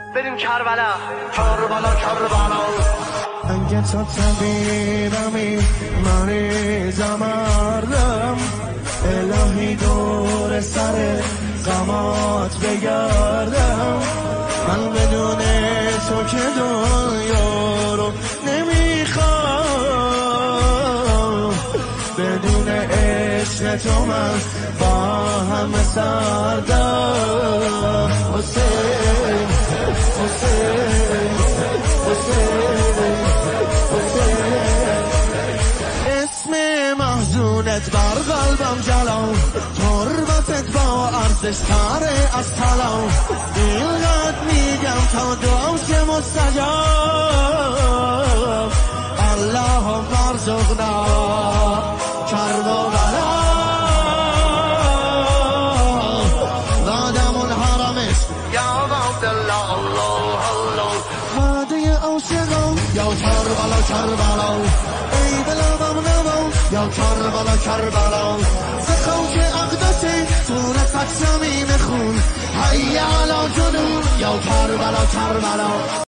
بریم کربلا کربلا کربلا. اگه تو طبیبمی مریضم مردم، الهی دور سر غمات بگردم. من بدون تو که دنیا رو نمیخوام، بدون عشق تو من با همه سردم. حسین حسین حسین حسین، اسم محزونت بر قلبم جلو، تربتت با ارزش تر از طلا. اینقدر میگم تا دعام شه مستجاب. اللهم ارزقنا کربلا قدمون حرمش یا عبدالله الله الله. وعده عاشقان یا کربلا کربلا، ای دلم نبا یا کربلا کربلا. ز خاک اقدسی صورتت زمین خون، حی علی جنون یا کربلا کربلا.